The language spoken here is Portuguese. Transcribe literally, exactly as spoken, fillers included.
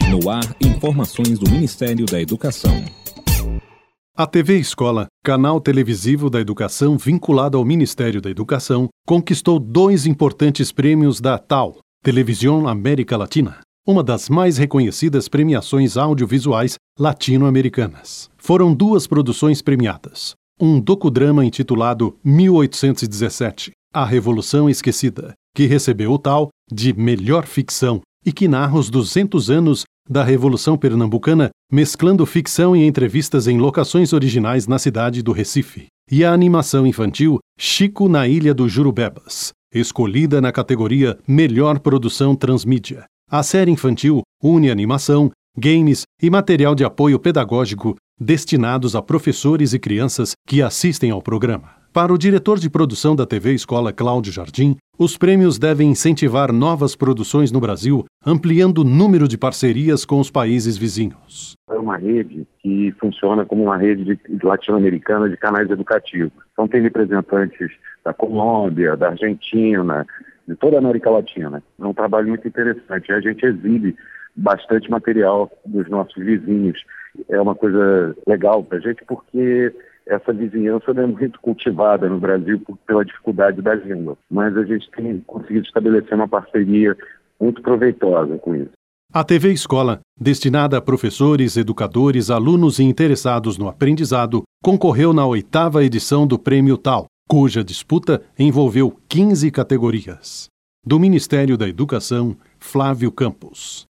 No ar, informações do Ministério da Educação. A T V Escola, canal televisivo da educação vinculado ao Ministério da Educação, conquistou dois importantes prêmios da T A L, Televisão América Latina, uma das mais reconhecidas premiações audiovisuais latino-americanas. Foram duas produções premiadas. Um docudrama intitulado mil oitocentos e dezessete, A Revolução Esquecida, que recebeu o T A L de Melhor Ficção e que narra os duzentos anos da Revolução Pernambucana, mesclando ficção e entrevistas em locações originais na cidade do Recife. E a animação infantil Chico na Ilha do Jurubebas, escolhida na categoria Melhor Produção Transmídia. A série infantil une animação, games e material de apoio pedagógico destinados a professores e crianças que assistem ao programa. Para o diretor de produção da T V Escola, Cláudio Jardim, os prêmios devem incentivar novas produções no Brasil, ampliando o número de parcerias com os países vizinhos. É uma rede que funciona como uma rede de, latino-americana de canais educativos. Então tem representantes da Colômbia, da Argentina, de toda a América Latina. É um trabalho muito interessante. A gente exibe bastante material dos nossos vizinhos. É uma coisa legal para a gente porque essa vizinhança não é muito cultivada no Brasil por, pela dificuldade da língua. Mas a gente tem conseguido estabelecer uma parceria muito proveitosa com isso. A T V Escola, destinada a professores, educadores, alunos e interessados no aprendizado, concorreu na oitava edição do Prêmio T A L, cuja disputa envolveu quinze categorias. Do Ministério da Educação, Flávio Campos.